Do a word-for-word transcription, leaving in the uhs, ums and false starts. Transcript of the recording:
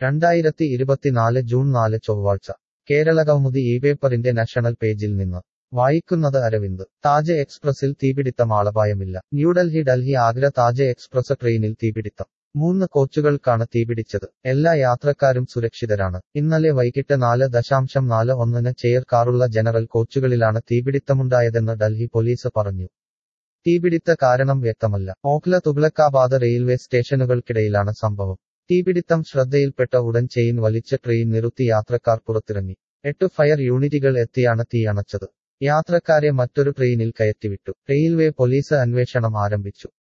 രണ്ടായിരത്തി ഇരുപത്തിനാല് ജൂൺ നാല് ചൊവ്വാഴ്ച കേരളകൗമുദി ഈ പേപ്പറിന്റെ നാഷണൽ പേജിൽ നിന്ന് വായിക്കുന്നത് അരവിന്ദ് താജ് എക്സ്പ്രസിൽ തീപിടിത്തം ആളപായമില്ല ന്യൂഡൽഹി ഡൽഹി ആഗ്ര താജ് എക്സ്പ്രസ് ട്രെയിനിൽ തീപിടിത്തം മൂന്ന് കോച്ചുകൾക്കാണ് തീപിടിച്ചത് എല്ലാ യാത്രക്കാരും സുരക്ഷിതരാണ് ഇന്നലെ വൈകിട്ട് നാല് ദശാംശം നാല് ഒന്നിന് ചെയർ കാറുള്ള ജനറൽ കോച്ചുകളിലാണ് തീപിടിത്തമുണ്ടായതെന്ന് ഡൽഹി പോലീസ് പറഞ്ഞു തീപിടിത്ത കാരണം വ്യക്തമല്ല ഓഖ്ല തുഗ്ലക്കാബാദ് റെയിൽവേ സ്റ്റേഷനുകൾക്കിടയിലാണ് സംഭവം തീപിടിത്തം ശ്രദ്ധയിൽപ്പെട്ട ഉടൻ ചെയിൻ വലിച്ച് ട്രെയിൻ നിർത്തി യാത്രക്കാർ പുറത്തിറങ്ങി എട്ട് ഫയർ യൂണിറ്റുകൾ എത്തിയാണ് തീ അണച്ചത് യാത്രക്കാരെ മറ്റൊരു ട്രെയിനിൽ കയറ്റിവിട്ടു റെയിൽവേ പോലീസ് അന്വേഷണം ആരംഭിച്ചു